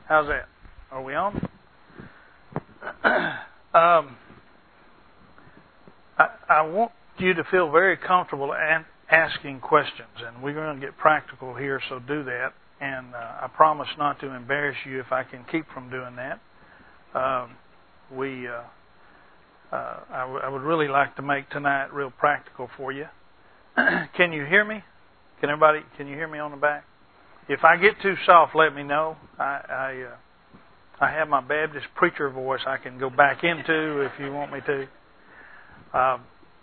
How's that? Are we on? I want you to feel very comfortable asking questions, and we're going to get practical here, so do that. And I promise not to embarrass you if I can keep from doing that. I would really like to make tonight real practical for you. Can you hear me? Can you hear me on the back? If I get too soft, let me know. I have my Baptist preacher voice I can go back into if you want me to.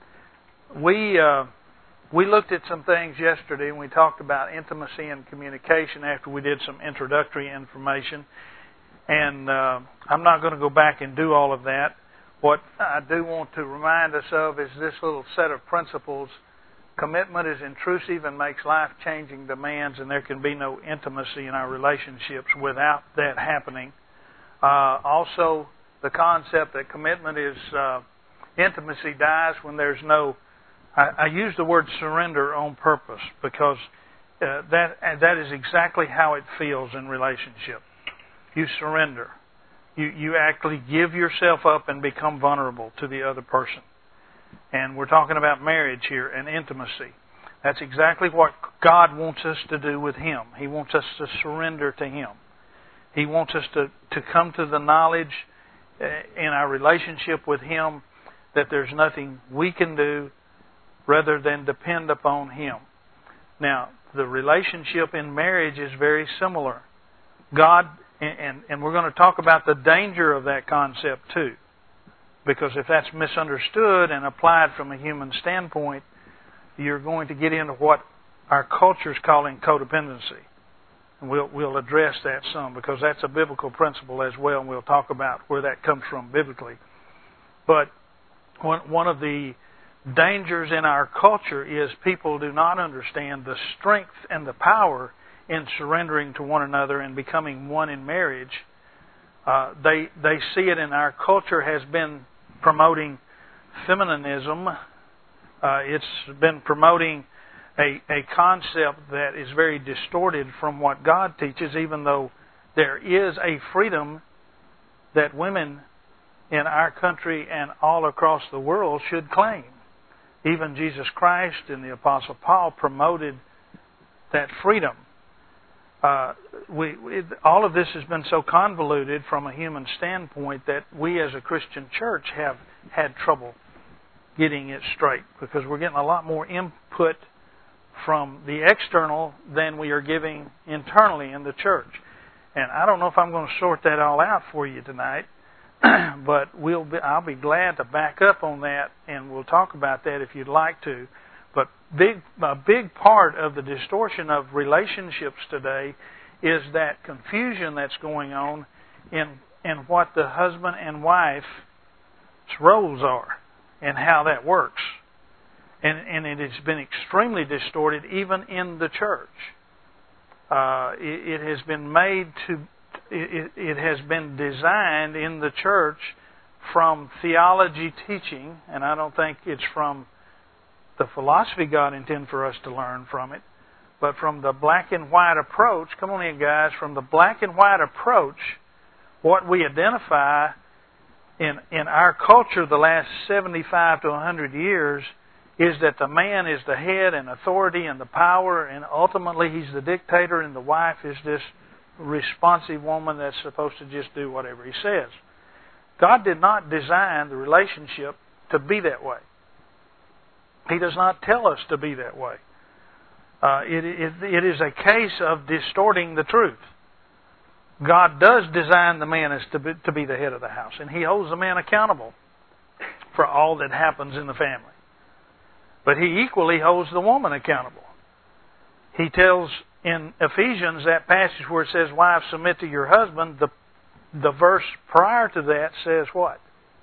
We looked at some things yesterday, and we talked about intimacy and communication after we did some introductory information. And I'm not going to go back and do all of that. What I do want to remind us of is this little set of principles. Commitment is intrusive and makes life-changing demands, and there can be no intimacy in our relationships without that happening. Also, the concept that commitment is intimacy dies when there's no... I use the word surrender on purpose because that is exactly how it feels in relationship. You surrender. You actually give yourself up and become vulnerable to the other person. And we're talking about marriage here and intimacy. That's exactly what God wants us to do with Him. He wants us to surrender to Him. He wants us to come to the knowledge in our relationship with Him that there's nothing we can do rather than depend upon Him. Now, the relationship in marriage is very similar. God, and we're going to talk about the danger of that concept too. Because if that's misunderstood and applied from a human standpoint, you're going to get into what our culture is calling codependency. And we'll address that some because that's a biblical principle as well, and we'll talk about where that comes from biblically. But one of the dangers in our culture is people do not understand the strength and the power in surrendering to one another and becoming one in marriage. They see it in our culture has been promoting feminism. It's been promoting a concept that is very distorted from what God teaches, even though there is a freedom that women in our country and all across the world should claim. Even Jesus Christ and the Apostle Paul promoted that freedom. All of this has been so convoluted from a human standpoint that we as a Christian church have had trouble getting it straight because we're getting a lot more input from the external than we are giving internally in the church. And I don't know if I'm going to sort that all out for you tonight, but I'll be glad to back up on that, and we'll talk about that if you'd like to. But a big part of the distortion of relationships today is that confusion that's going on in what the husband and wife's roles are and how that works. And it has been extremely distorted even in the church. It has been made to... It has been designed in the church from theology teaching, and I don't think it's from the philosophy God intended for us to learn from it, but from the black and white approach. Come on in, guys. From the black and white approach, what we identify in our culture the last 75 to 100 years is that the man is the head and authority and the power, and ultimately he's the dictator, and the wife is this responsive woman that's supposed to just do whatever he says. God did not design the relationship to be that way. He does not tell us to be that way. It is a case of distorting the truth. God does design the man as to be the head of the house, and He holds the man accountable for all that happens in the family. But He equally holds the woman accountable. He tells in Ephesians, that passage where it says, "Wives, submit to your husband," the verse prior to that says what?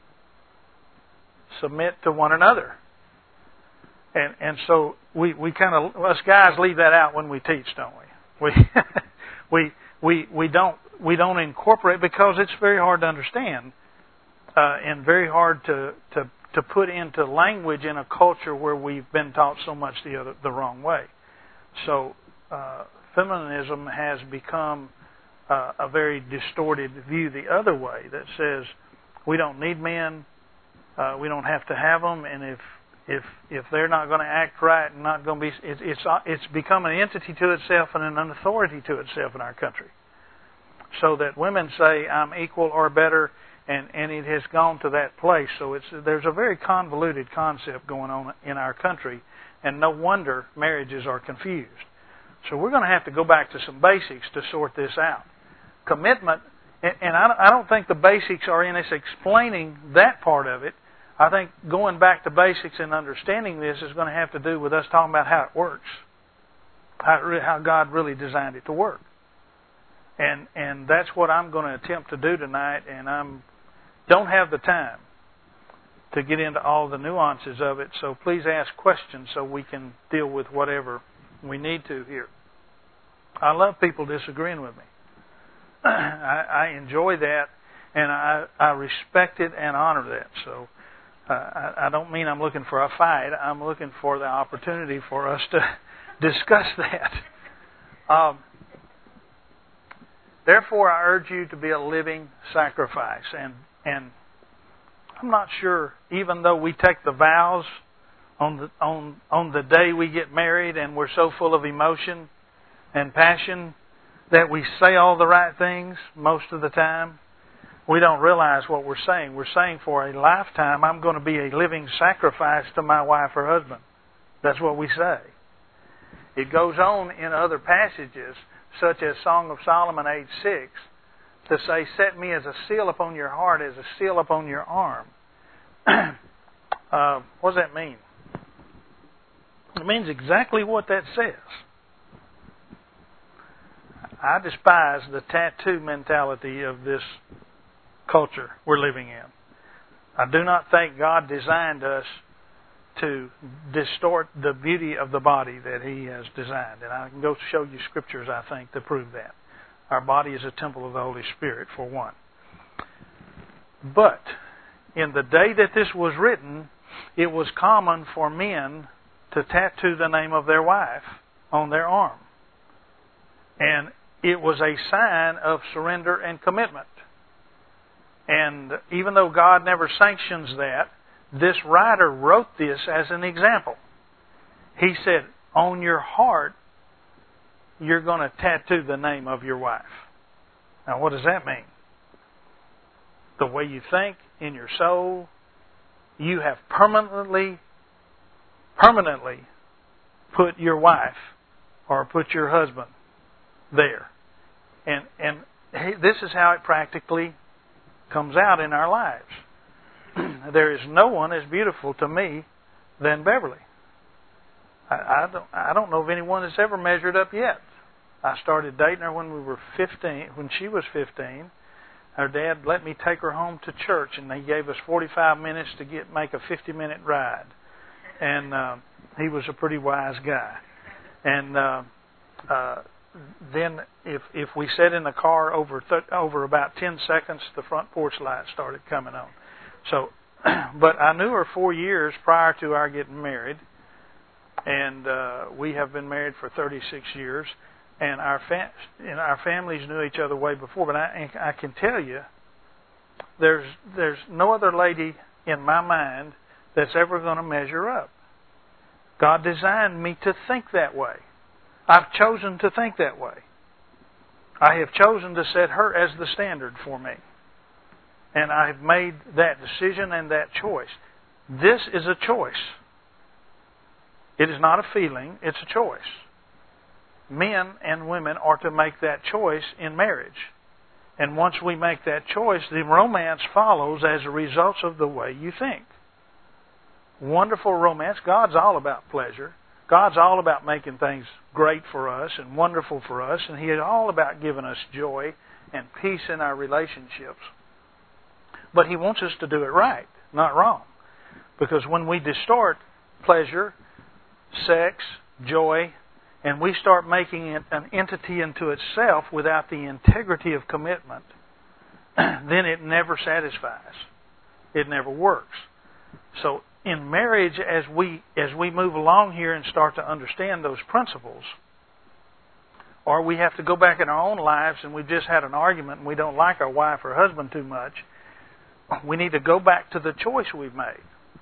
Submit to one another. And so we kind of, us guys leave that out when we teach, don't we? We don't incorporate because it's very hard to understand and very hard to put into language in a culture where we've been taught so much the wrong way. So feminism has become a very distorted view the other way that says we don't need men, we don't have to have them, and if they're not going to act right and not going to be, it's become an entity to itself and an authority to itself in our country. So that women say I'm equal or better, and it has gone to that place. So there's a very convoluted concept going on in our country, and no wonder marriages are confused. So we're going to have to go back to some basics to sort this out. Commitment, and I don't think the basics are in us explaining that part of it. I think going back to basics and understanding this is going to have to do with us talking about how it works, how God really designed it to work. And that's what I'm going to attempt to do tonight, and don't have the time to get into all the nuances of it, so please ask questions so we can deal with whatever we need to here. I love people disagreeing with me. I enjoy that, and I respect it and honor that. So I don't mean I'm looking for a fight. I'm looking for the opportunity for us to discuss that. Therefore, I urge you to be a living sacrifice. And I'm not sure, even though we take the vows on the day we get married and we're so full of emotion and passion that we say all the right things most of the time, we don't realize what we're saying. We're saying for a lifetime, I'm going to be a living sacrifice to my wife or husband. That's what we say. It goes on in other passages, such as Song of Solomon 8:6, to say, set me as a seal upon your heart, as a seal upon your arm. What does that mean? It means exactly what that says. I despise the tattoo mentality of this culture we're living in. I do not think God designed us to distort the beauty of the body that He has designed. And I can go show you scriptures, I think, to prove that. Our body is a temple of the Holy Spirit, for one. But in the day that this was written, it was common for men to tattoo the name of their wife on their arm. And it was a sign of surrender and commitment. And even though God never sanctions that, this writer wrote this as an example. He said, on your heart, you're going to tattoo the name of your wife. Now, what does that mean? The way you think in your soul, you have permanently put your wife or put your husband there. And this is how it practically comes out in our lives. There is no one as beautiful to me than Beverly. I don't know of anyone that's ever measured up yet. I started dating her when she was 15. Her dad let me take her home to church, and he gave us 45 minutes to make a 50-minute ride. And he was a pretty wise guy. And then if we sat in the car over about 10 seconds, the front porch light started coming on. So, but I knew her 4 years prior to our getting married, and we have been married for 36 years. And our families knew each other way before. But I can tell you, there's no other lady in my mind that's ever going to measure up. God designed me to think that way. I've chosen to think that way. I have chosen to set her as the standard for me. And I've made that decision and that choice. This is a choice. It is not a feeling, it's a choice. Men and women are to make that choice in marriage. And once we make that choice, the romance follows as a result of the way you think. Wonderful romance. God's all about pleasure. God's all about making things great for us and wonderful for us. And He is all about giving us joy and peace in our relationships. But He wants us to do it right, not wrong. Because when we distort pleasure, sex, joy, and we start making it an entity unto itself without the integrity of commitment, then it never satisfies. It never works. So in marriage, as we move along here and start to understand those principles, or we have to go back in our own lives and we've just had an argument and we don't like our wife or husband too much. We need to go back to the choice we've made.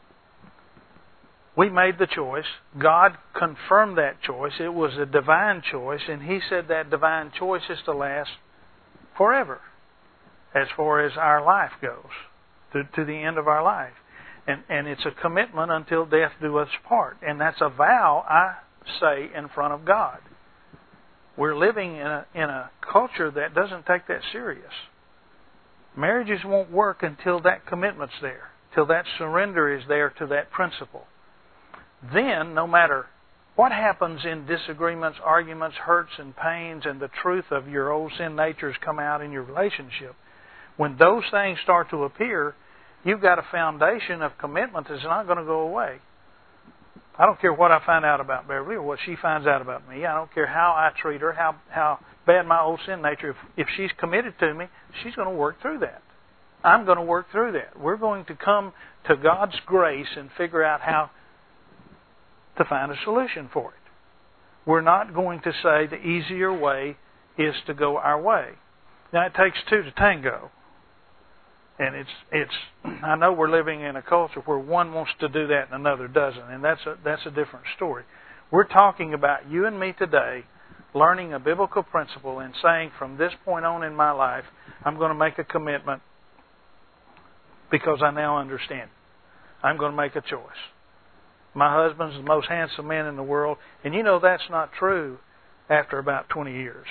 We made the choice. God confirmed that choice. It was a divine choice, and He said that divine choice is to last forever, as far as our life goes, to the end of our life. And it's a commitment until death do us part. And that's a vow, I say, in front of God. We're living in a culture that doesn't take that serious. Marriages won't work until that commitment's there, till that surrender is there to that principle. Then, no matter what happens in disagreements, arguments, hurts and pains, and the truth of your old sin natures come out in your relationship, when those things start to appear, you've got a foundation of commitment that's not going to go away. I don't care what I find out about Beverly or what she finds out about me. I don't care how I treat her, how bad my old sin nature. If she's committed to me, she's going to work through that. I'm going to work through that. We're going to come to God's grace and figure out how to find a solution for it. We're not going to say the easier way is to go our way. Now, it takes two to tango. And it's. I know we're living in a culture where one wants to do that and another doesn't, and that's a different story. We're talking about you and me today learning a biblical principle and saying from this point on in my life, I'm going to make a commitment because I now understand it. I'm going to make a choice. My husband's the most handsome man in the world, and you know that's not true after about 20 years.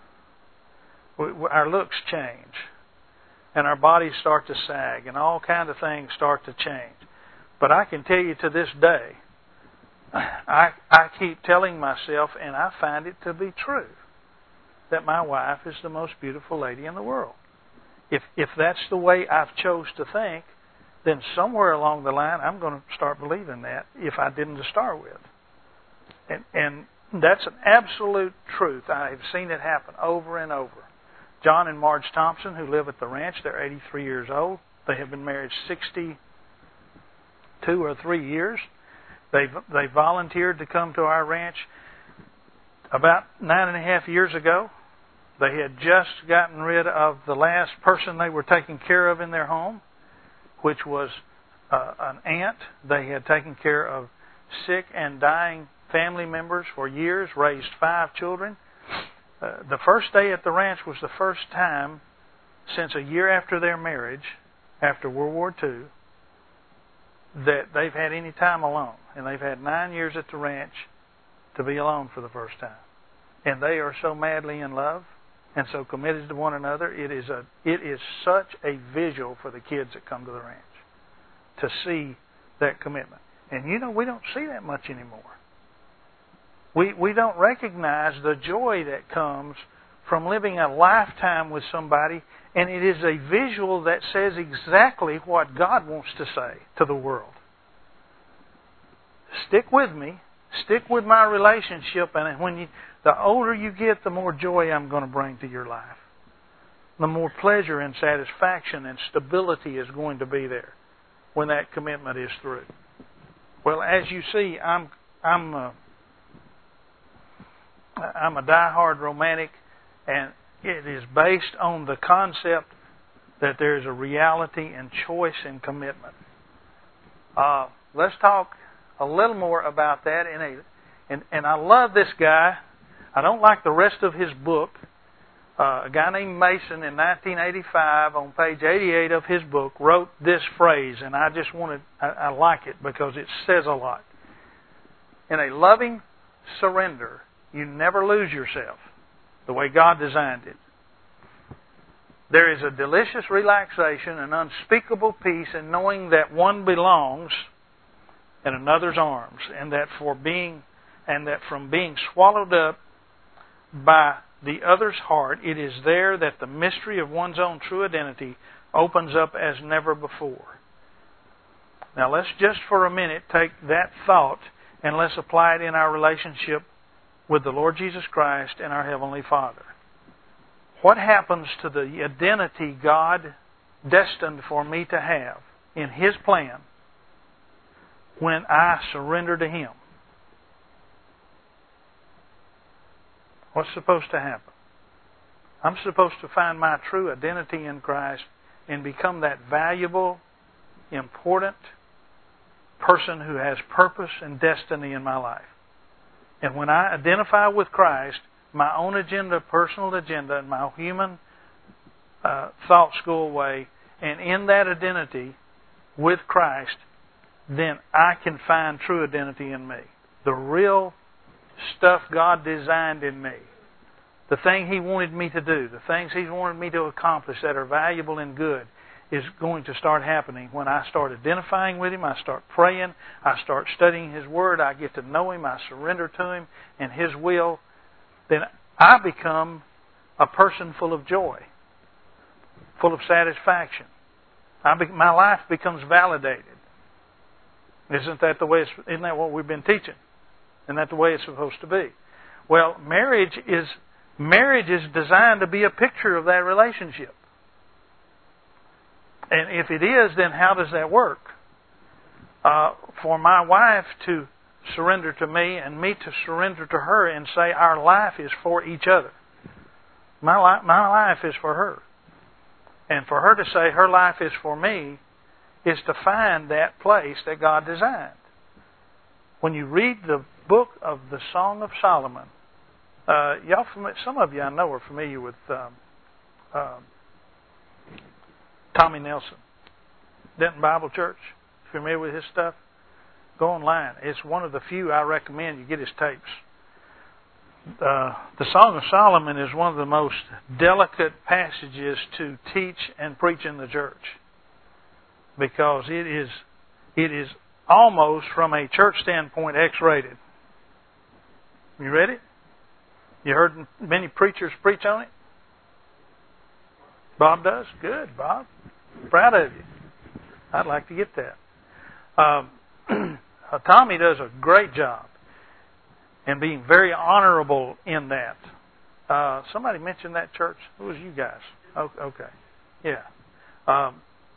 Our looks change. And our bodies start to sag, and all kinds of things start to change. But I can tell you to this day, I keep telling myself, and I find it to be true, that my wife is the most beautiful lady in the world. If that's the way I've chose to think, then somewhere along the line I'm going to start believing that if I didn't to start with. And that's an absolute truth. I have seen it happen over and over. John and Marge Thompson, who live at the ranch, they're 83 years old. They have been married 62 or 3 years. They volunteered to come to our ranch about 9.5 years ago. They had just gotten rid of the last person they were taking care of in their home, which was an aunt. They had taken care of sick and dying family members for years, raised 5 children. The first day at the ranch was the first time since a year after their marriage, after World War II, that they've had any time alone. And they've had 9 years at the ranch to be alone for the first time. And they are so madly in love and so committed to one another. It is such a visual for the kids that come to the ranch to see that commitment. And you know, we don't see that much anymore. We don't recognize the joy that comes from living a lifetime with somebody, and it is a visual that says exactly what God wants to say to the world. Stick with me. Stick with my relationship, and the older you get, the more joy I'm going to bring to your life. The more pleasure and satisfaction and stability is going to be there when that commitment is through. Well, as you see, I'm a die-hard romantic, and it is based on the concept that there is a reality in choice and commitment. Let's talk a little more about that. And I love this guy. I don't like the rest of his book. A guy named Mason in 1985, on page 88 of his book, wrote this phrase, and I like it because it says a lot. In a loving surrender, you never lose yourself the way God designed it. There is a delicious relaxation and unspeakable peace in knowing that one belongs in another's arms, and that from being swallowed up by the other's heart, it is there that the mystery of one's own true identity opens up as never before. Now let's just for a minute take that thought and let's apply it in our relationship with the Lord Jesus Christ and our Heavenly Father. What happens to the identity God destined for me to have in His plan when I surrender to Him? What's supposed to happen? I'm supposed to find my true identity in Christ and become that valuable, important person who has purpose and destiny in my life. And when I identify with Christ, my own agenda, personal agenda, and my human thoughts go away, and in that identity with Christ, then I can find true identity in me. The real stuff God designed in me. The thing He wanted me to do, the things He's wanted me to accomplish that are valuable and good is going to start happening when I start identifying with Him, I start praying, I start studying His Word, I get to know Him, I surrender to Him and His will. Then I become a person full of joy, full of satisfaction. My life becomes validated. Isn't that what we've been teaching? Isn't that the way it's supposed to be? Well, marriage is designed to be a picture of that relationship. And if it is, then how does that work? For my wife to surrender to me and me to surrender to her and say our life is for each other. My life is for her. And for her to say her life is for me is to find that place that God designed. When you read the book of the Song of Solomon, some of you I know are familiar with Tommy Nelson, Denton Bible Church. Familiar with his stuff? Go online. It's one of the few I recommend you get his tapes. The Song of Solomon is one of the most delicate passages to teach and preach in the church, because it is almost, from a church standpoint, X-rated. You read it? You heard many preachers preach on it? Bob does? Good, Bob. Proud of you. I'd like to get that. Tommy does a great job and being very honorable in that. Somebody mentioned that church. It was you guys. Okay. Yeah.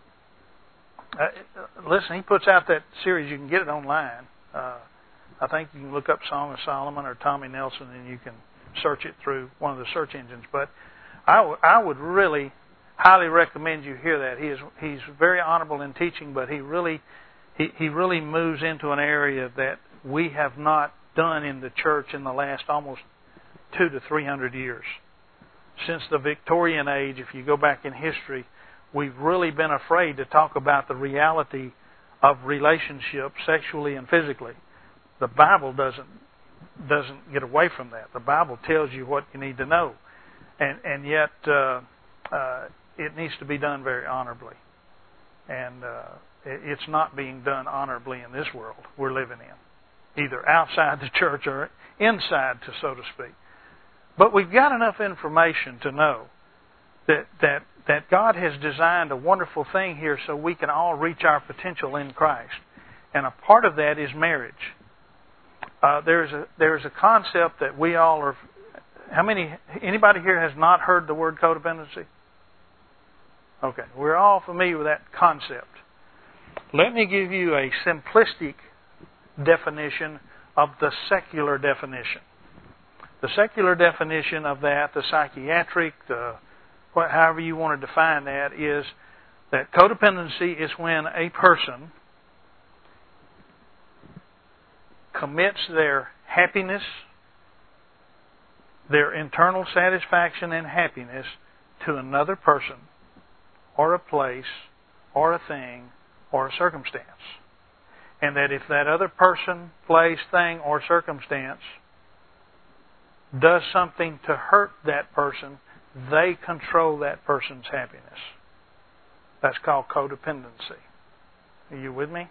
Listen, he puts out that series. You can get it online. I think you can look up Song of Solomon or Tommy Nelson and you can search it through one of the search engines. But I would really highly recommend you hear that. He's very honorable in teaching, but he really moves into an area that we have not done in the church in the last almost 200 to 300 years. Since the Victorian age, if you go back in history, we've really been afraid to talk about the reality of relationships sexually and physically. The Bible doesn't get away from that. The Bible tells you what you need to know. And yet it needs to be done very honorably. And it's not being done honorably in this world we're living in, either outside the church or inside, so to speak. But we've got enough information to know that God has designed a wonderful thing here so we can all reach our potential in Christ. And a part of that is marriage. There's a concept that we all are... Anybody here has not heard the word codependency? Okay, we're all familiar with that concept. Let me give you a simplistic definition of the secular definition. The secular definition of that, the psychiatric, however you want to define that, is that codependency is when a person commits their happiness, their internal satisfaction and happiness to another person or a place or a thing or a circumstance. And that if that other person, place, thing, or circumstance does something to hurt that person, they control that person's happiness. That's called codependency. Are you with me?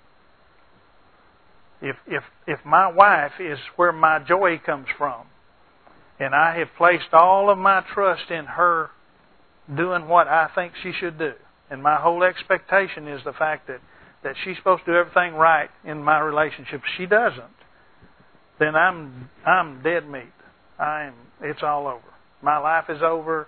If my wife is where my joy comes from, and I have placed all of my trust in her doing what I think she should do, and my whole expectation is the fact that she's supposed to do everything right in my relationship, she doesn't, then I'm dead meat. It's all over. My life is over.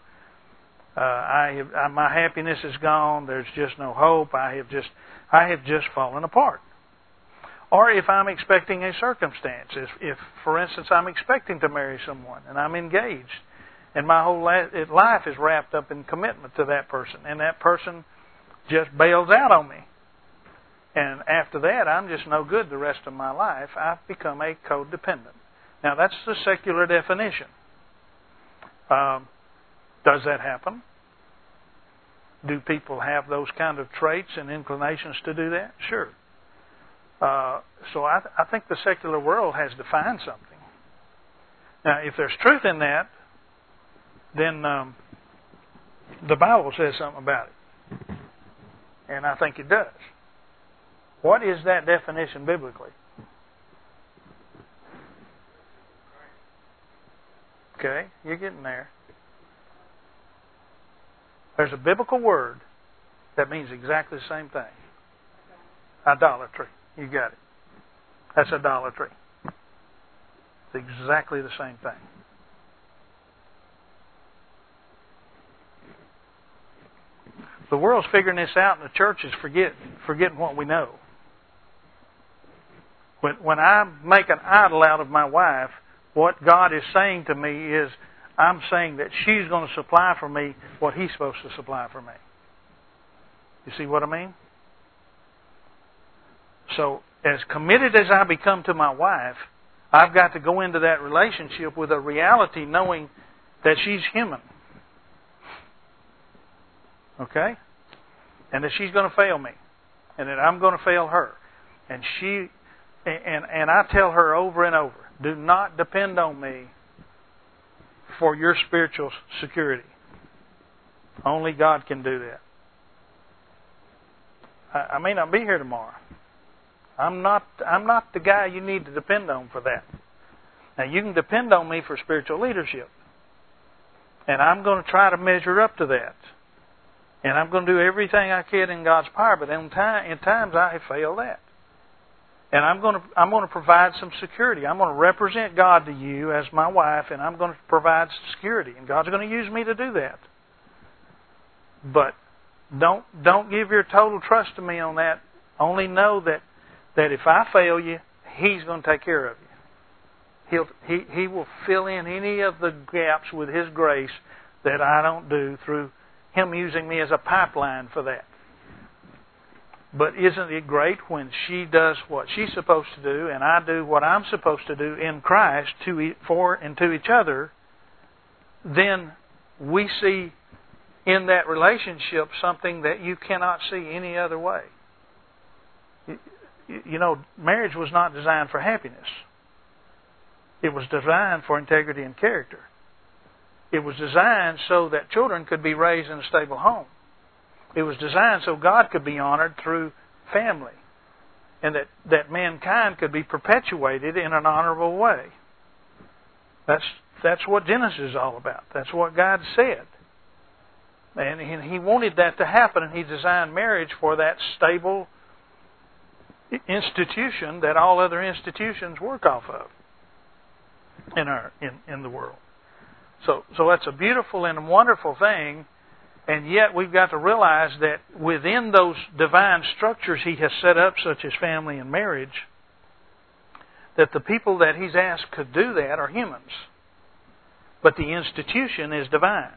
My happiness is gone. There's just no hope. I have just fallen apart. Or if I'm expecting a circumstance. If, for instance, I'm expecting to marry someone and I'm engaged and my whole life is wrapped up in commitment to that person, and that person just bails out on me. And after that, I'm just no good the rest of my life. I've become a codependent. Now, that's the secular definition. Does that happen? Do people have those kind of traits and inclinations to do that? Sure. So I think the secular world has defined something. Now, if there's truth in that, then the Bible says something about it. And I think it does. What is that definition biblically? Okay, you're getting there. There's a biblical word that means exactly the same thing. Idolatry. You got it. That's idolatry. It's exactly the same thing. The world's figuring this out, and the church is forgetting what we know. When I make an idol out of my wife, what God is saying to me is, I'm saying that she's going to supply for me what He's supposed to supply for me. You see what I mean? So, as committed as I become to my wife, I've got to go into that relationship with a reality knowing that she's human. Okay? And that she's going to fail me. And that I'm going to fail her. And I tell her over and over, do not depend on me for your spiritual security. Only God can do that. I may not be here tomorrow. I'm not the guy you need to depend on for that. Now, you can depend on me for spiritual leadership. And I'm going to try to measure up to that. And I'm going to do everything I can in God's power, but in times I have failed that. And I'm going to provide some security. I'm going to represent God to you as my wife, and I'm going to provide security. And God's going to use me to do that. But don't give your total trust to me on that. Only know that if I fail you, He's going to take care of you. He will fill in any of the gaps with His grace that I don't do through Him using me as a pipeline for that. But isn't it great when she does what she's supposed to do and I do what I'm supposed to do in Christ for and to each other? Then we see in that relationship something that you cannot see any other way. You know, marriage was not designed for happiness. It was designed for integrity and character. It was designed so that children could be raised in a stable home. It was designed so God could be honored through family. And that mankind could be perpetuated in an honorable way. That's what Genesis is all about. That's what God said. And He wanted that to happen, and He designed marriage for that stable institution that all other institutions work off of in the world. So that's a beautiful and wonderful thing. And yet we've got to realize that within those divine structures He has set up, such as family and marriage, that the people that He's asked could do that are humans. But the institution is divine.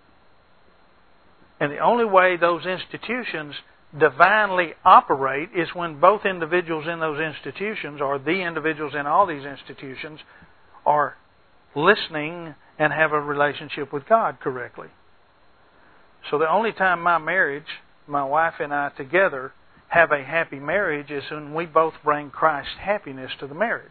And the only way those institutions divinely operate is when both individuals in those institutions, or the individuals in all these institutions, are listening and have a relationship with God correctly. So the only time my marriage, my wife and I together, have a happy marriage is when we both bring Christ's happiness to the marriage.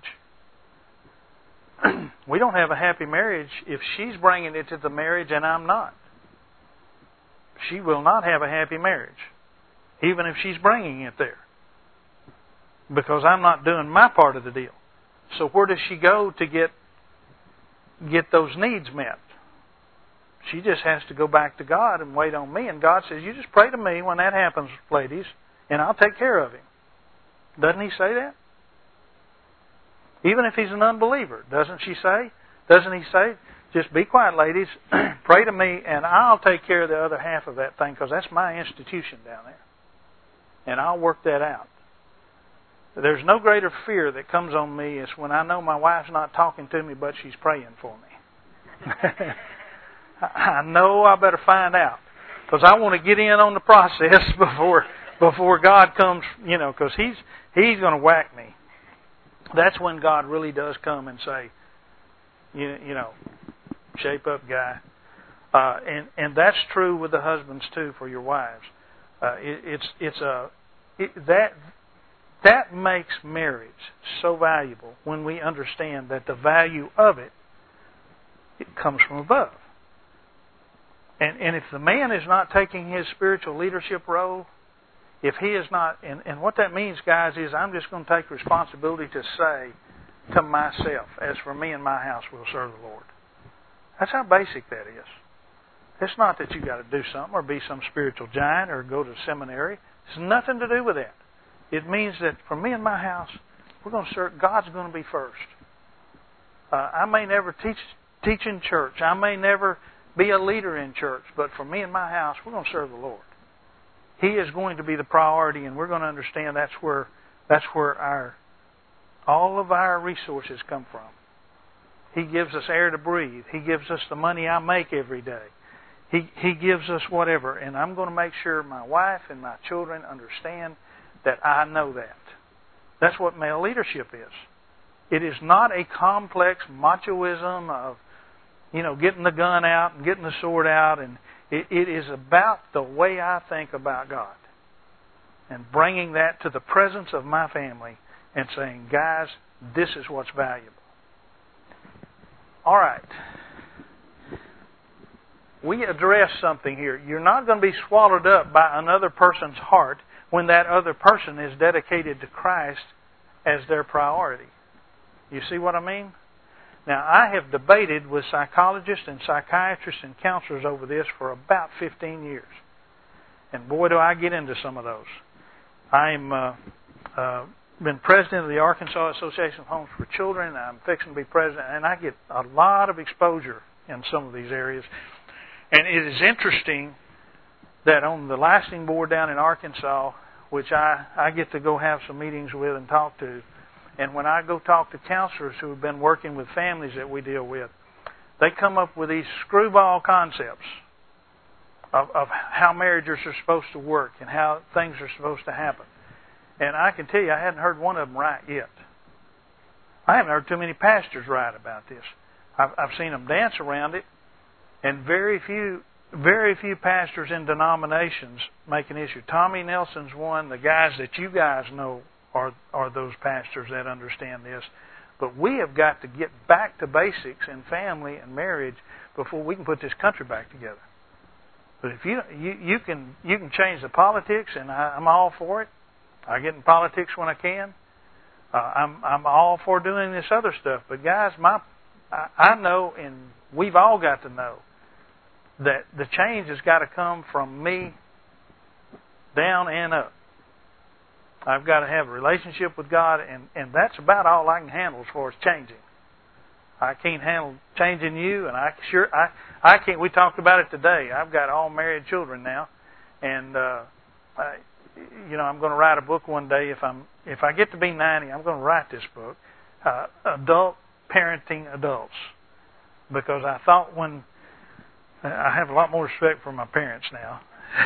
We don't have a happy marriage if she's bringing it to the marriage and I'm not. She will not have a happy marriage, even if she's bringing it there, because I'm not doing my part of the deal. So where does she go to get those needs met? She just has to go back to God and wait on me. And God says, you just pray to me when that happens, ladies, and I'll take care of him. Doesn't He say that? Even if he's an unbeliever, doesn't He say, just be quiet, ladies, pray to me, and I'll take care of the other half of that thing, because that's my institution down there. And I'll work that out. There's no greater fear that comes on me is when I know my wife's not talking to me, but she's praying for me. I know I better find out, because I want to get in on the process before God comes, because He's going to whack me. That's when God really does come and say, shape up, guy. And that's true with the husbands too for your wives. That makes marriage so valuable when we understand that the value of it comes from above. And if the man is not taking his spiritual leadership role, if he is not, and what that means, guys, is I'm just going to take responsibility to say to myself, as for me and my house, we'll serve the Lord. That's how basic that is. It's not that you got to do something or be some spiritual giant or go to seminary. It's nothing to do with that. It means that for me and my house, we're going to serve. God's going to be first. I may never teach in church. I may never be a leader in church. But for me and my house, we're going to serve the Lord. He is going to be the priority, and we're going to understand that's where all of our resources come from. He gives us air to breathe. He gives us the money I make every day. He gives us whatever. And I'm going to make sure my wife and my children understand that I know that. That's what male leadership is. It is not a complex machoism of, getting the gun out and getting the sword out. And it is about the way I think about God. And bringing that to the presence of my family and saying, guys, this is what's valuable. All right. We address something here. You're not going to be swallowed up by another person's heart when that other person is dedicated to Christ as their priority. You see what I mean? Now, I have debated with psychologists and psychiatrists and counselors over this for about 15 years. And boy, do I get into some of those. I'm been president of the Arkansas Association of Homes for Children. I'm fixing to be president, and I get a lot of exposure in some of these areas. And it is interesting that on the lasting board down in Arkansas, which I get to go have some meetings with and talk to, and when I go talk to counselors who have been working with families that we deal with, they come up with these screwball concepts of how marriages are supposed to work and how things are supposed to happen. And I can tell you, I hadn't heard one of them right yet. I haven't heard too many pastors write about this. I've seen them dance around it, and very few pastors in denominations make an issue. Tommy Nelson's one. The guys that you guys know are those pastors that understand this. But we have got to get back to basics in family and marriage before we can put this country back together. But if you can change the politics, and I'm all for it. I get in politics when I can. I'm all for doing this other stuff. But guys, I know, and we've all got to know, that the change has got to come from me down and up. I've got to have a relationship with God, and that's about all I can handle as far as changing. I can't handle changing you, and I can't. We talked about it today. I've got all married children now, and I'm going to write a book one day. If I get to be 90, I'm going to write this book, Adult Parenting Adults, because I thought when I have a lot more respect for my parents now.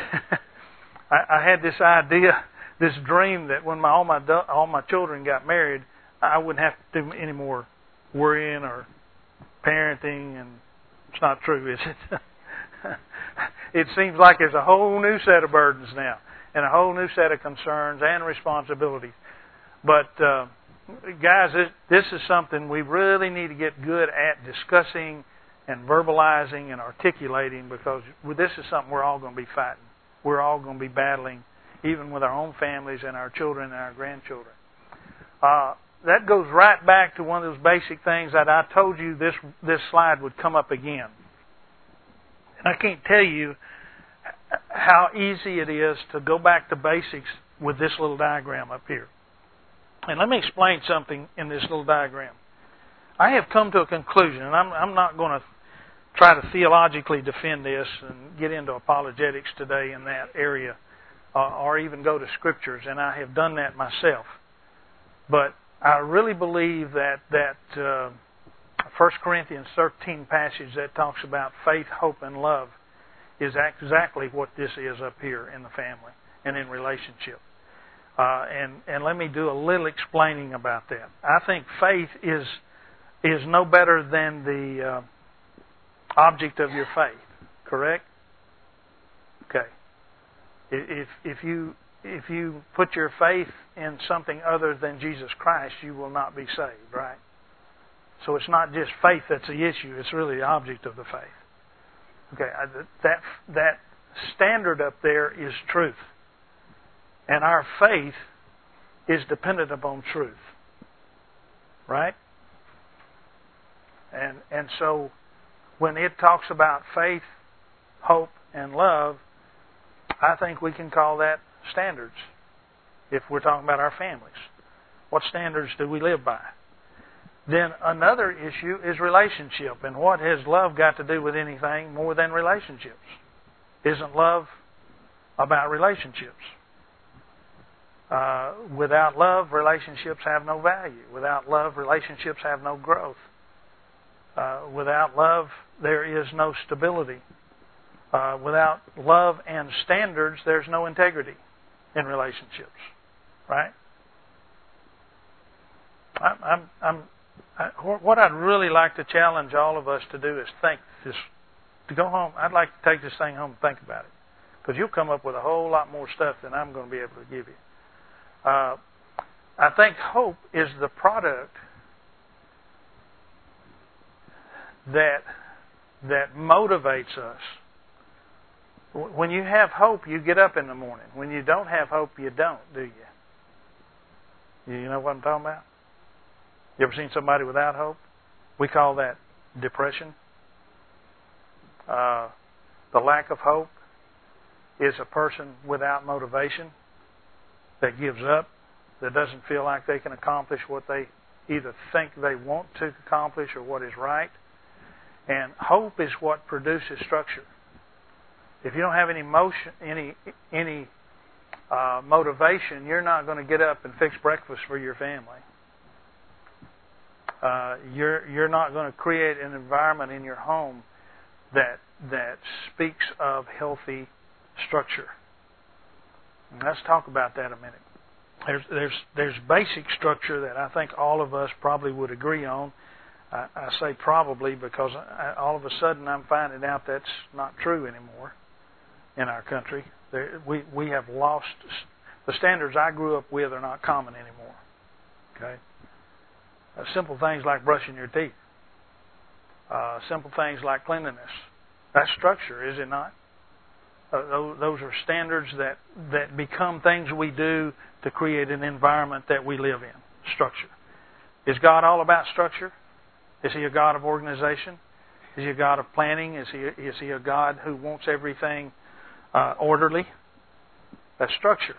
I had this idea, this dream that when all my children got married, I wouldn't have to do any more worrying or parenting, and it's not true, is it? It seems like there's a whole new set of burdens now, and a whole new set of concerns and responsibilities. But guys, this is something we really need to get good at discussing and verbalizing and articulating, because this is something we're all going to be fighting. We're all going to be battling, even with our own families and our children and our grandchildren. That goes right back to one of those basic things that I told you this slide would come up again. And I can't tell you how easy it is to go back to basics with this little diagram up here. And let me explain something in this little diagram. I have come to a conclusion, and I'm not going to try to theologically defend this and get into apologetics today in that area, or even go to scriptures, and I have done that myself. But I really believe that 1 Corinthians 13 passage that talks about faith, hope, and love is exactly what this is up here in the family and in relationship. And let me do a little explaining about that. I think faith is no better than the object of your faith. Correct? Okay. If you put your faith in something other than Jesus Christ, you will not be saved, right? So it's not just faith that's the issue, it's really the object of the faith. Okay, that standard up there is truth. And our faith is dependent upon truth. Right? And so when it talks about faith, hope, and love, I think we can call that standards if we're talking about our families. What standards do we live by? Then another issue is relationship. And what has love got to do with anything more than relationships? Isn't love about relationships? Without love, relationships have no value. Without love, relationships have no growth. Without love, there is no stability. Without love and standards, there's no integrity in relationships. Right? What I'd really like to challenge all of us to do is to go home. I'd like to take this thing home and think about it. Because you'll come up with a whole lot more stuff than I'm going to be able to give you. I think hope is the product that motivates us. When you have hope, you get up in the morning. When you don't have hope, you don't, do you? You know what I'm talking about? You ever seen somebody without hope? We call that depression. The lack of hope is a person without motivation, that gives up, that doesn't feel like they can accomplish what they either think they want to accomplish or what is right. And hope is what produces structure. If you don't have any motivation, you're not going to get up and fix breakfast for your family. You're not going to create an environment in your home that speaks of healthy structure. And let's talk about that a minute. There's basic structure that I think all of us probably would agree on. I say probably because all of a sudden I'm finding out that's not true anymore in our country. We have lost the standards I grew up with are not common anymore. Okay, simple things like brushing your teeth, simple things like cleanliness. That's structure, is it not? Those are standards that become things we do to create an environment that we live in. Structure. Is God all about structure? Is He a God of organization? Is He a God of planning? Is He a God who wants everything orderly? That's structure.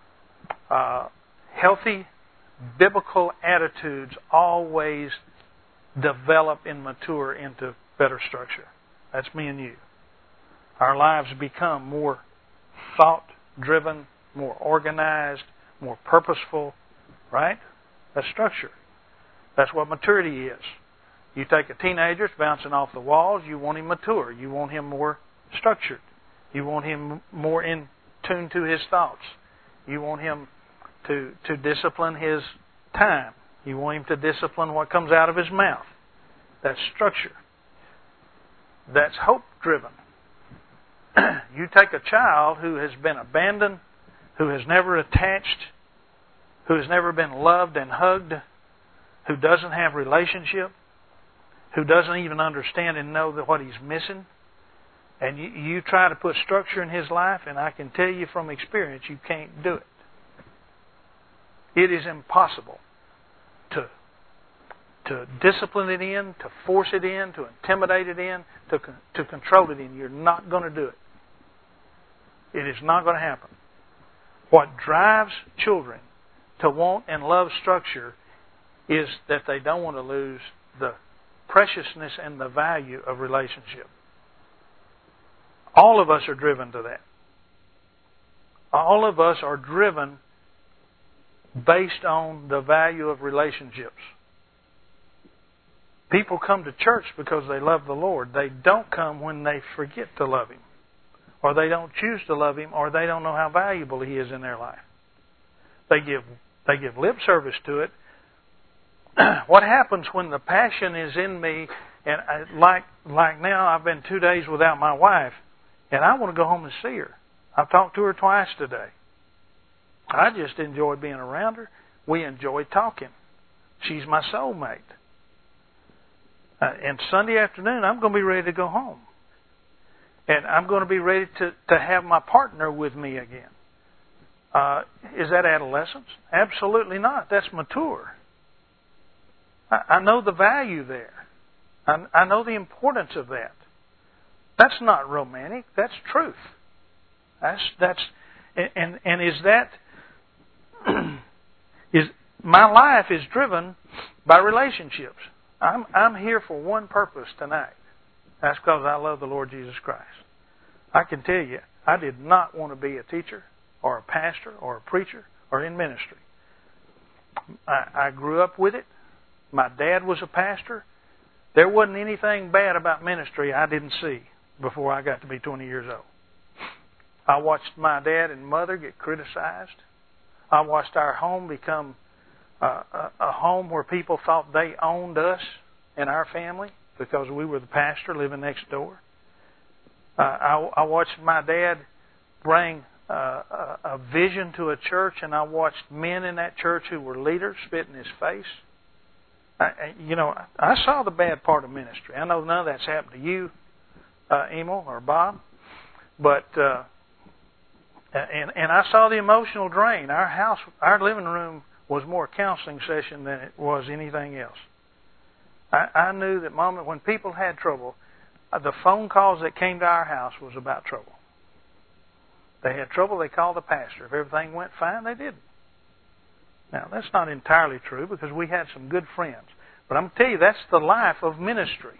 Healthy biblical attitudes always develop and mature into better structure. That's me and you. Our lives become more thought-driven, more organized, more purposeful, right? That's structure. That's what maturity is. You take a teenager bouncing off the walls, you want him mature. You want him more structured. You want him more in tune to his thoughts. You want him to discipline his time. You want him to discipline what comes out of his mouth. That's structure. That's hope-driven. You take a child who has been abandoned, who has never attached, who has never been loved and hugged, who doesn't have relationship, who doesn't even understand and know that what he's missing, and you try to put structure in his life, and I can tell you from experience, you can't do it. It is impossible to discipline it in, to force it in, to intimidate it in, to control it in. You're not going to do it. It is not going to happen. What drives children to want and love structure is that they don't want to lose the preciousness and the value of relationship. All of us are driven to that. All of us are driven based on the value of relationships. People come to church because they love the Lord. They don't come when they forget to love Him, or they don't choose to love Him, or they don't know how valuable He is in their life. They give lip service to it. What happens when the passion is in me, and like now, I've been 2 days without my wife, and I want to go home and see her. I've talked to her twice today. I just enjoy being around her. We enjoy talking. She's my soulmate. And Sunday afternoon, I'm going to be ready to go home. And I'm going to be ready to have my partner with me again. Is that adolescence? Absolutely not. That's mature. I know the value there. I know the importance of that. That's not romantic. That's truth. And is that my life is driven by relationships. I'm here for one purpose tonight. That's because I love the Lord Jesus Christ. I can tell you, I did not want to be a teacher or a pastor or a preacher or in ministry. I grew up with it. My dad was a pastor. There wasn't anything bad about ministry I didn't see before I got to be 20 years old. I watched my dad and mother get criticized. I watched our home become a home where people thought they owned us and our family because we were the pastor living next door. I watched my dad bring a vision to a church, and I watched men in that church who were leaders spit in his face. I saw the bad part of ministry. I know none of that's happened to you, Emil or Bob, but and I saw the emotional drain. Our living room was more a counseling session than it was anything else. I knew that moment when people had trouble, the phone calls that came to our house was about trouble. They had trouble, they called the pastor. If everything went fine, they didn't. Now, that's not entirely true because we had some good friends. But I'm going to tell you, that's the life of ministry.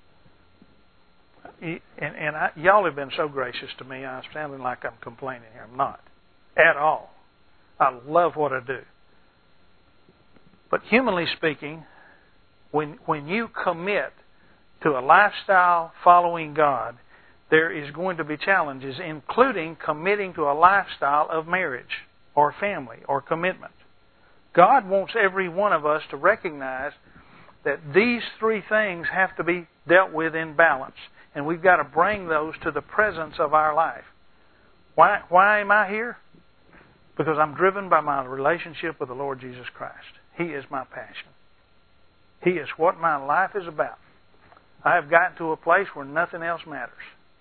Y'all have been so gracious to me. I'm sounding like I'm complaining here. I'm not. At all. I love what I do. But humanly speaking, when you commit to a lifestyle following God, there is going to be challenges, including committing to a lifestyle of marriage or family or commitment. God wants every one of us to recognize that these three things have to be dealt with in balance. And we've got to bring those to the presence of our life. Why am I here? Because I'm driven by my relationship with the Lord Jesus Christ. He is my passion. He is what my life is about. I have gotten to a place where nothing else matters.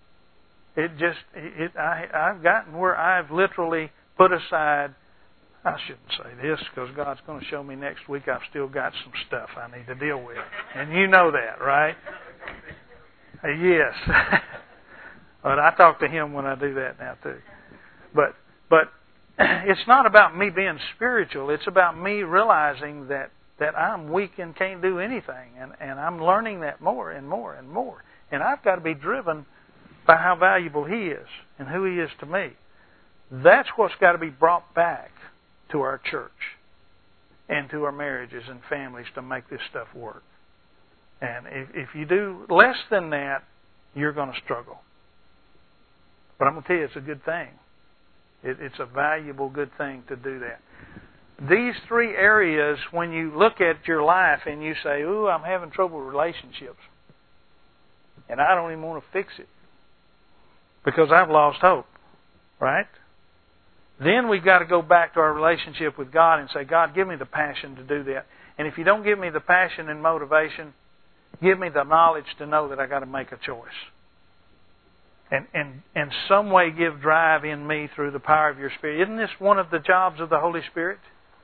I've gotten where I've literally put aside, I shouldn't say this because God's going to show me next week I've still got some stuff I need to deal with. And you know that, right? Yes. But I talk to Him when I do that now too. But it's not about me being spiritual. It's about me realizing that I'm weak and can't do anything. And I'm learning that more and more and more. And I've got to be driven by how valuable He is and who He is to me. That's what's got to be brought back to our church and to our marriages and families to make this stuff work. And if you do less than that, you're going to struggle. But I'm going to tell you, it's a good thing. It's a valuable, good thing to do that. These three areas, when you look at your life and you say, ooh, I'm having trouble with relationships, and I don't even want to fix it because I've lost hope, right? Then we've got to go back to our relationship with God and say, God, give me the passion to do that. And if you don't give me the passion and motivation, give me the knowledge to know that I've got to make a choice. And some way give drive in me through the power of your Spirit. Isn't this one of the jobs of the Holy Spirit?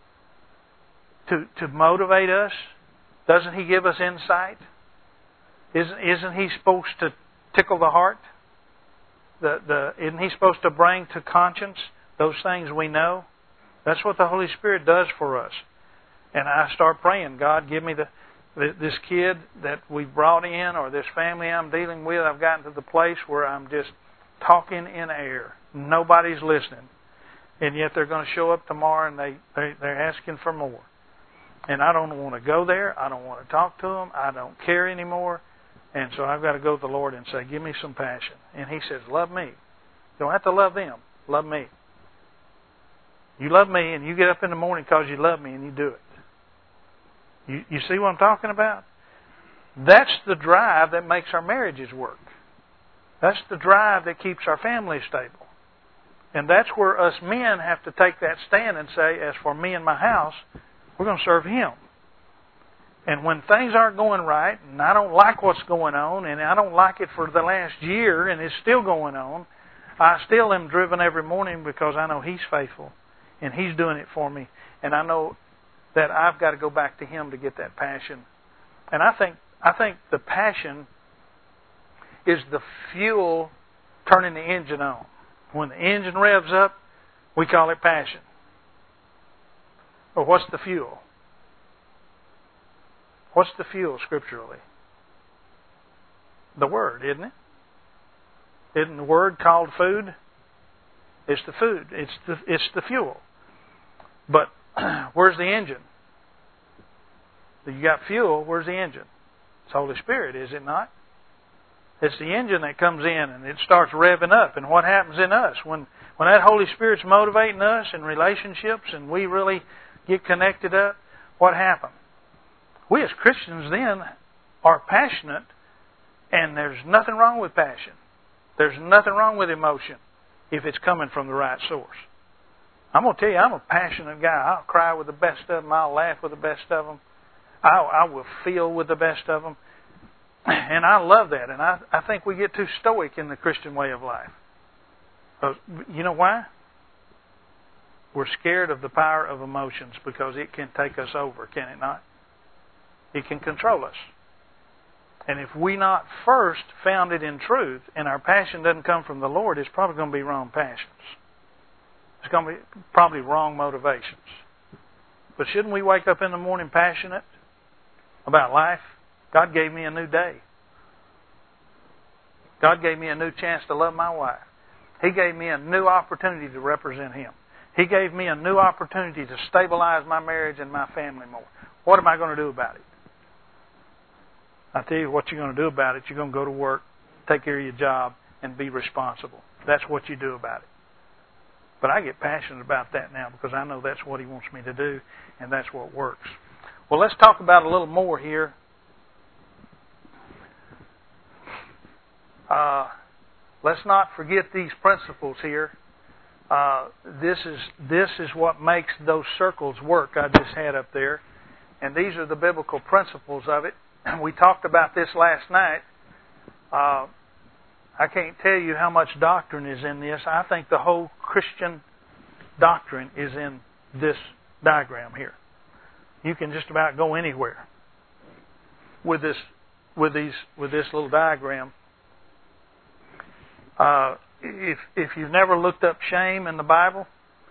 To motivate us? Doesn't He give us insight? Isn't He supposed to tickle the heart? Isn't He supposed to bring to conscience those things we know? That's what the Holy Spirit does for us. And I start praying, God, give me this kid that we've brought in or this family I'm dealing with. I've gotten to the place where I'm just talking in air. Nobody's listening. And yet they're going to show up tomorrow and they're asking for more. And I don't want to go there. I don't want to talk to them. I don't care anymore. And so I've got to go to the Lord and say, give me some passion. And He says, love me. You don't have to love them. Love me. You love me and you get up in the morning because you love me and you do it. You see what I'm talking about? That's the drive that makes our marriages work. That's the drive that keeps our family stable. And that's where us men have to take that stand and say, as for me and my house, we're going to serve Him. And when things aren't going right, and I don't like what's going on, and I don't like it for the last year, and it's still going on, I still am driven every morning because I know He's faithful, and He's doing it for me. And I know that I've got to go back to Him to get that passion. And I think the passion is the fuel turning the engine on. When the engine revs up, we call it passion. Or what's the fuel? What's the fuel scripturally? The Word, isn't it? Isn't the Word called food? It's the food. It's the fuel. But where's the engine? You got fuel, where's the engine? It's Holy Spirit, is it not? It's the engine that comes in and it starts revving up. And what happens in us? When that Holy Spirit's motivating us in relationships and we really get connected up, what happens? We as Christians then are passionate, and there's nothing wrong with passion. There's nothing wrong with emotion if it's coming from the right source. I'm going to tell you, I'm a passionate guy. I'll cry with the best of them. I'll laugh with the best of them. I will feel with the best of them. And I love that. And I think we get too stoic in the Christian way of life. You know why? We're scared of the power of emotions because it can take us over, can it not? It can control us. And if we not first founded in truth and our passion doesn't come from the Lord, it's probably going to be wrong passions. It's going to be probably wrong motivations. But shouldn't we wake up in the morning passionate about life? God gave me a new day. God gave me a new chance to love my wife. He gave me a new opportunity to represent Him. He gave me a new opportunity to stabilize my marriage and my family more. What am I going to do about it? I tell you what you're going to do about it. You're going to go to work, take care of your job, and be responsible. That's what you do about it. But I get passionate about that now because I know that's what He wants me to do, and that's what works. Well, let's talk about a little more here. Let's not forget these principles here. This is what makes those circles work I just had up there. And these are the biblical principles of it. We talked about this last night. I can't tell you how much doctrine is in this. I think the whole Christian doctrine is in this diagram here. You can just about go anywhere with this little diagram. If you've never looked up shame in the Bible,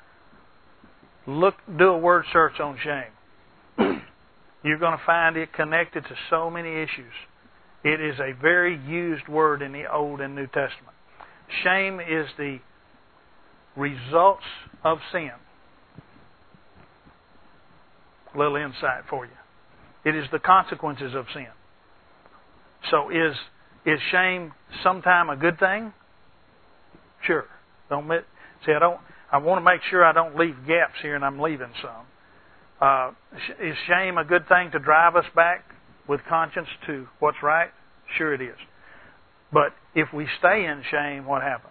do a word search on shame. You're going to find it connected to so many issues. It is a very used word in the Old and New Testament. Shame is the results of sin. A little insight for you. It is the consequences of sin. So is shame sometime a good thing? Sure. I want to make sure I don't leave gaps here, and I'm leaving some. Is shame a good thing to drive us back with conscience to what's right? Sure it is. But if we stay in shame, what happens?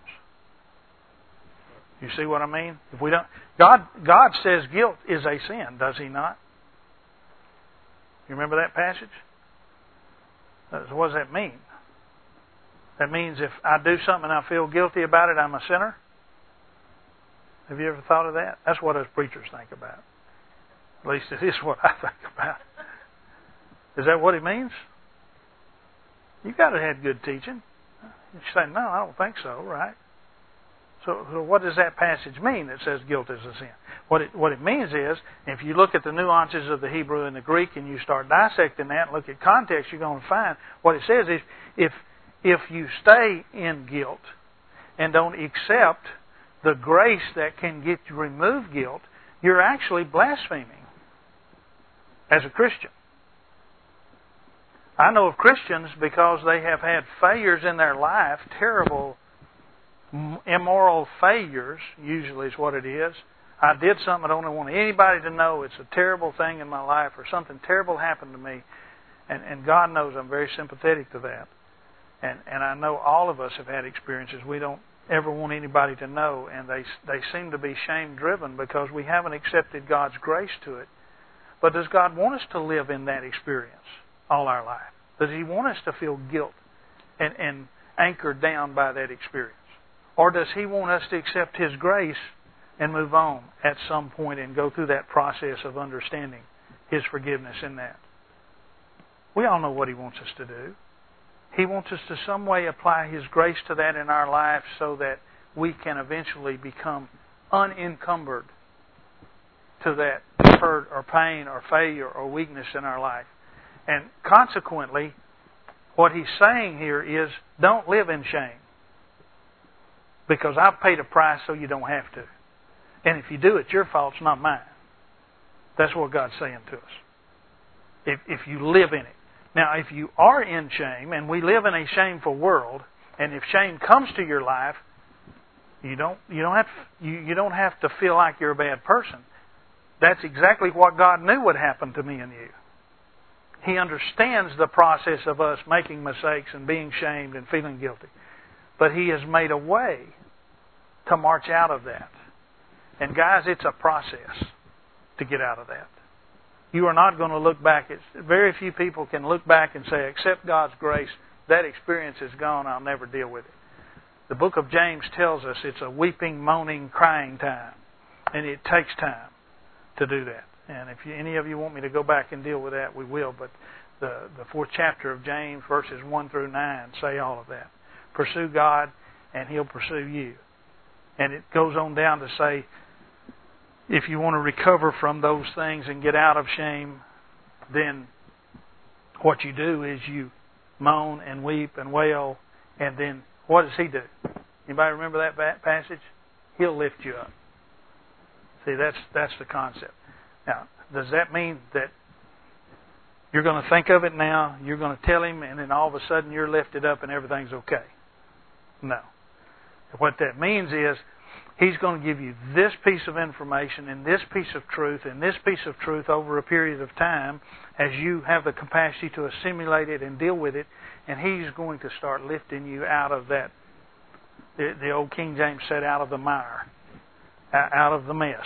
You see what I mean? If we don't, God says guilt is a sin, does He not? You remember that passage? What does that mean? That means if I do something and I feel guilty about it, I'm a sinner? Have you ever thought of that? That's what us preachers think about. At least it is what I think about. Is that what it means? You got to have good teaching. You say, no, I don't think so, right? So what does that passage mean that says guilt is a sin? What it means is, if you look at the nuances of the Hebrew and the Greek and you start dissecting that and look at context, you're going to find what it says is, if you stay in guilt and don't accept the grace that can remove guilt, you're actually blaspheming as a Christian. I know of Christians because they have had failures in their life, terrible, immoral failures, usually is what it is. I did something I don't want anybody to know. It's a terrible thing in my life, or something terrible happened to me. And God knows I'm very sympathetic to that. And I know all of us have had experiences we don't ever want anybody to know, and they seem to be shame-driven because we haven't accepted God's grace to it. But does God want us to live in that experience all our life? Does He want us to feel guilt and anchored down by that experience? Or does He want us to accept His grace and move on at some point and go through that process of understanding His forgiveness in that? We all know what He wants us to do. He wants us to some way apply His grace to that in our life so that we can eventually become unencumbered to that hurt or pain or failure or weakness in our life. And consequently, what He's saying here is, don't live in shame. Because I've paid a price so you don't have to. And if you do, it's your fault, it's not mine. That's what God's saying to us. If you live in it. Now, if you are in shame, and we live in a shameful world, and if shame comes to your life, you don't have to feel like you're a bad person. That's exactly what God knew would happen to me and you. He understands the process of us making mistakes and being shamed and feeling guilty. But He has made a way to march out of that. And guys, it's a process to get out of that. You are not going to look back. Very few people can look back and say, accept God's grace, that experience is gone, I'll never deal with it. The book of James tells us it's a weeping, moaning, crying time. And it takes time to do that. And if any of you want me to go back and deal with that, we will. But the 4th chapter of James, verses 1 through 9, say all of that. Pursue God, and He'll pursue you. And it goes on down to say, if you want to recover from those things and get out of shame, then what you do is you moan and weep and wail, and then what does He do? Anybody remember that passage? He'll lift you up. See, that's the concept. Now, does that mean that you're going to think of it now, you're going to tell Him, and then all of a sudden you're lifted up and everything's okay? No. What that means is He's going to give you this piece of information and this piece of truth and this piece of truth over a period of time as you have the capacity to assimilate it and deal with it, and He's going to start lifting you out of that. The old King James said, out of the mire, out of the mess,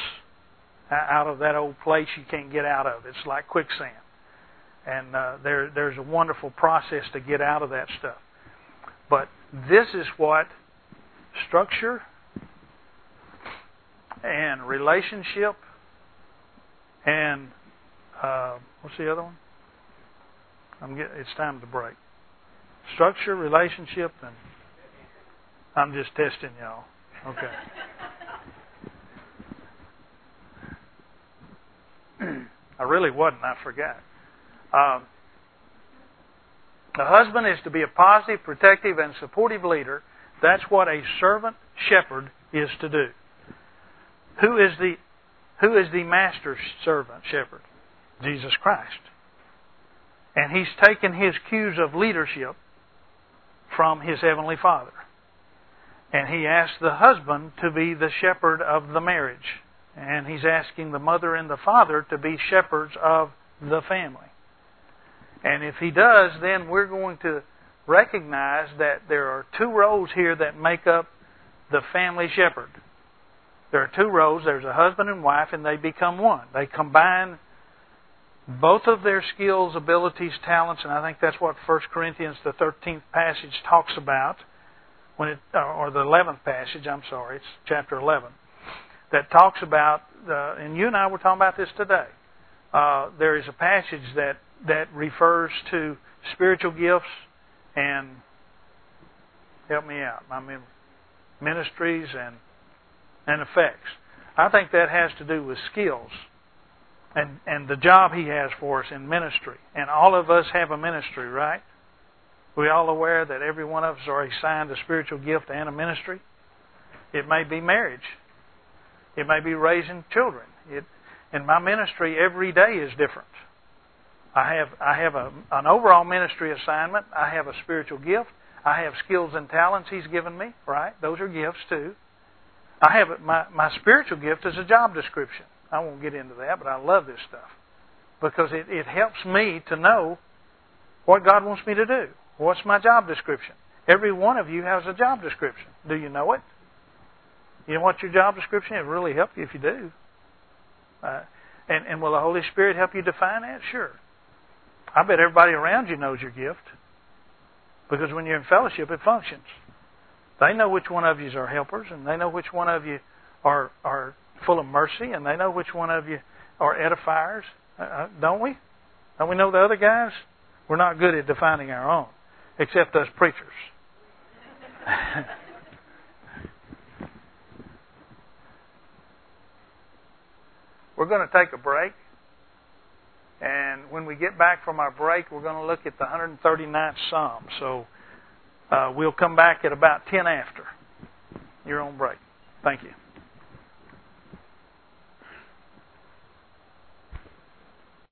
out of that old place you can't get out of. It's like quicksand. And there's a wonderful process to get out of that stuff. But this is what structure and relationship and what's the other one? It's time to break. Structure, relationship, and I'm just testing y'all. Okay. I really wasn't. I forgot. The husband is to be a positive, protective, and supportive leader. That's what a servant shepherd is to do. Who is the master servant shepherd? Jesus Christ. And He's taken His cues of leadership from His Heavenly Father. And He asked the husband to be the shepherd of the marriage. And He's asking the mother and the father to be shepherds of the family. And if He does, then we're going to recognize that there are two roles here that make up the family shepherd. There are two roles. There's a husband and wife, and they become one. They combine both of their skills, abilities, talents, and I think that's what 1 Corinthians, the 13th passage, talks about, or the 11th passage, I'm sorry, it's chapter 11, that talks about, and you and I were talking about this today, there is a passage that refers to spiritual gifts and, help me out, ministries and effects. I think that has to do with skills and the job He has for us in ministry. And all of us have a ministry, right? We all aware that every one of us are assigned a spiritual gift and a ministry? It may be marriage. It may be raising children. In my ministry, every day is different. I have an overall ministry assignment. I have a spiritual gift. I have skills and talents He's given me. Right? Those are gifts too. I have my spiritual gift is a job description. I won't get into that, but I love this stuff because it helps me to know what God wants me to do. What's my job description? Every one of you has a job description. Do you know it? You know what your job description is? It'll really help you if you do. And will the Holy Spirit help you define that? Sure. I bet everybody around you knows your gift. Because when you're in fellowship, it functions. They know which one of you are helpers, and they know which one of you are full of mercy, and they know which one of you are edifiers. Don't we? Don't we know the other guys? We're not good at defining our own, except us preachers. We're going to take a break. And when we get back from our break, we're going to look at the 139th Psalm. So we'll come back at about 10 after. You're on break. Thank you.